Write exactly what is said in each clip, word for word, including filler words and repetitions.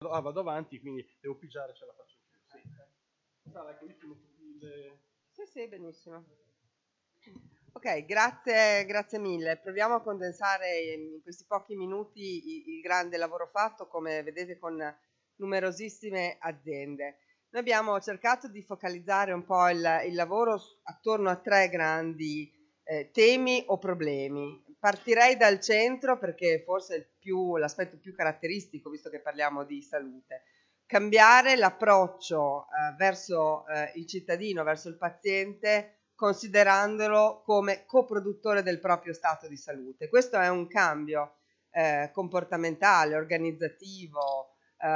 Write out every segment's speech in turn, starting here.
vado, ah, vado avanti, quindi devo pigiare, ce la faccio più. Sì. Sara, che ultimo il... Sì, sì, benissimo. Ok, grazie, grazie mille. Proviamo a condensare in questi pochi minuti il, il grande lavoro fatto, come vedete, con numerosissime aziende. Noi abbiamo cercato di focalizzare un po' il, il lavoro attorno a tre grandi eh, temi o problemi. Partirei dal centro perché forse è il più, l'aspetto più caratteristico, visto che parliamo di salute. Cambiare l'approccio eh, verso eh, il cittadino, verso il paziente, considerandolo come coproduttore del proprio stato di salute. Questo è un cambio eh, comportamentale, organizzativo,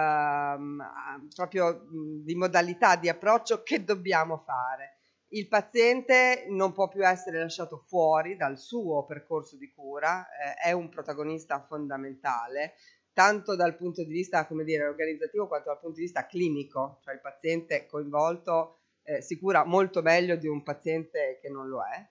ehm, proprio mh, di modalità di approccio che dobbiamo fare. Il paziente non può più essere lasciato fuori dal suo percorso di cura, eh, è un protagonista fondamentale, tanto dal punto di vista, come dire, organizzativo quanto dal punto di vista clinico, cioè il paziente coinvolto eh, si cura molto meglio di un paziente che non lo è.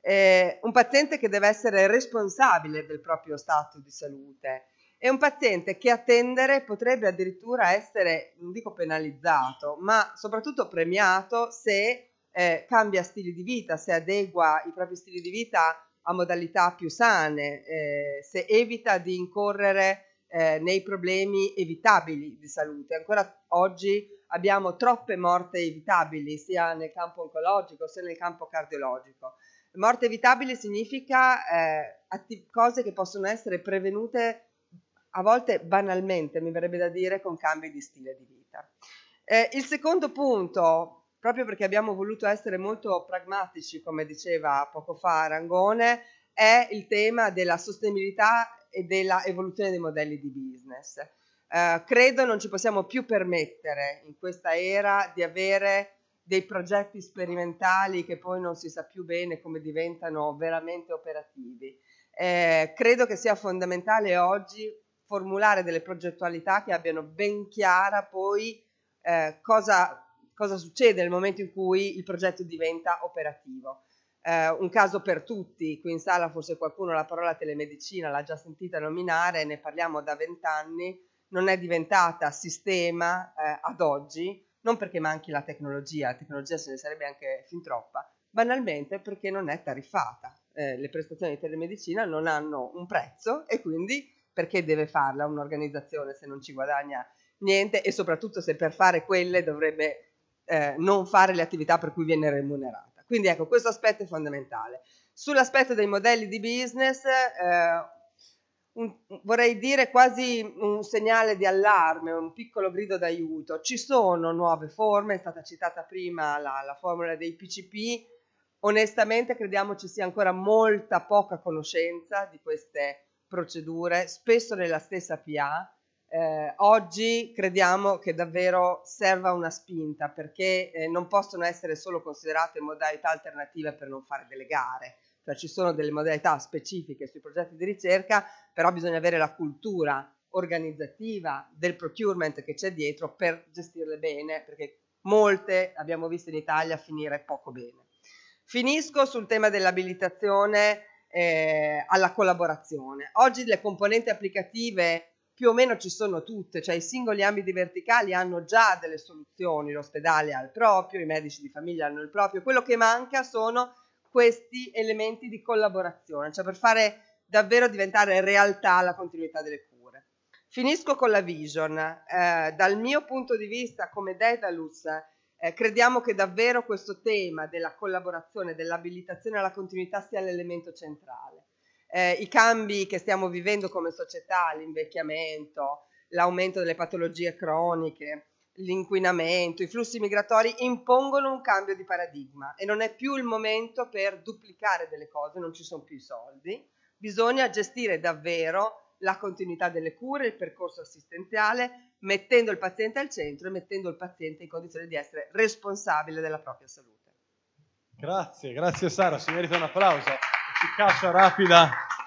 Eh, un paziente che deve essere responsabile del proprio stato di salute e un paziente che a tendere potrebbe addirittura essere, non dico penalizzato, ma soprattutto premiato se eh, cambia stili di vita, se adegua i propri stili di vita a modalità più sane, eh, se evita di incorrere eh, nei problemi evitabili di salute. Ancora oggi abbiamo troppe morti evitabili, sia nel campo oncologico sia nel campo cardiologico. Morte evitabile significa eh, atti- cose che possono essere prevenute a volte banalmente, mi verrebbe da dire, con cambi di stile di vita. Eh, il secondo punto, proprio perché abbiamo voluto essere molto pragmatici, come diceva poco fa Rangone, è il tema della sostenibilità e della evoluzione dei modelli di business. Eh, credo non ci possiamo più permettere in questa era di avere dei progetti sperimentali che poi non si sa più bene come diventano veramente operativi. Eh, credo che sia fondamentale oggi formulare delle progettualità che abbiano ben chiara poi eh, cosa, cosa succede nel momento in cui il progetto diventa operativo. Eh, un caso per tutti, qui in sala forse qualcuno la parola telemedicina l'ha già sentita nominare, ne parliamo da vent'anni, non è diventata sistema eh, ad oggi, non perché manchi la tecnologia, la tecnologia se ne sarebbe anche fin troppa, banalmente perché non è tariffata. Eh, le prestazioni di telemedicina non hanno un prezzo e quindi perché deve farla un'organizzazione se non ci guadagna niente e soprattutto se per fare quelle dovrebbe eh, non fare le attività per cui viene remunerata. Quindi ecco, questo aspetto è fondamentale. Sull'aspetto dei modelli di business, eh, un, vorrei dire quasi un segnale di allarme, un piccolo grido d'aiuto. Ci sono nuove forme, è stata citata prima la, la formula dei P C P, onestamente crediamo ci sia ancora molta poca conoscenza di queste procedure, spesso nella stessa P A. Eh, oggi crediamo che davvero serva una spinta perché eh, non possono essere solo considerate modalità alternative per non fare delle gare, cioè ci sono delle modalità specifiche sui progetti di ricerca, però bisogna avere la cultura organizzativa del procurement che c'è dietro per gestirle bene, perché molte abbiamo visto in Italia finire poco bene. Finisco sul tema dell'abilitazione eh, alla collaborazione. Oggi le componenti applicative più o meno ci sono tutte, cioè i singoli ambiti verticali hanno già delle soluzioni, l'ospedale ha il proprio, i medici di famiglia hanno il proprio, quello che manca sono questi elementi di collaborazione, cioè per fare davvero diventare realtà la continuità delle cure. Finisco con la vision. Eh, dal mio punto di vista come Dedalus, eh, crediamo che davvero questo tema della collaborazione, dell'abilitazione alla continuità sia l'elemento centrale. Eh, I cambi che stiamo vivendo come società, l'invecchiamento, l'aumento delle patologie croniche, l'inquinamento, i flussi migratori impongono un cambio di paradigma e non è più il momento per duplicare delle cose, non ci sono più i soldi, bisogna gestire davvero la continuità delle cure, il percorso assistenziale, mettendo il paziente al centro e mettendo il paziente in condizione di essere responsabile della propria salute. Grazie, grazie Sara, si merita un applauso. Efficacia rapida